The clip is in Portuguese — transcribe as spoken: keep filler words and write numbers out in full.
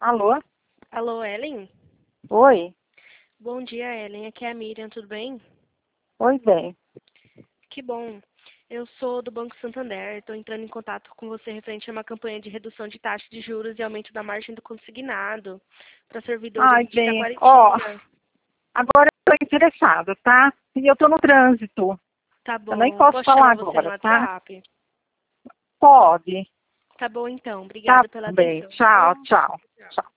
Alô? Alô, Ellen? Oi? Bom dia, Ellen. Aqui é a Miriam, tudo bem? Oi, bem. Que bom. Eu sou do Banco Santander. Estou entrando em contato com você referente a uma campanha de redução de taxa de juros e aumento da margem do consignado para servidores Ai, de bem, ó, Taquaritinga. agora eu estou interessada, tá? E eu estou no trânsito. Tá Eu nem bom. posso Posso falar chamar você no agora, tá? WhatsApp? Pode. Tá bom, então. Tá Obrigada pela bem. atenção. Tchau, tchau. Tchau.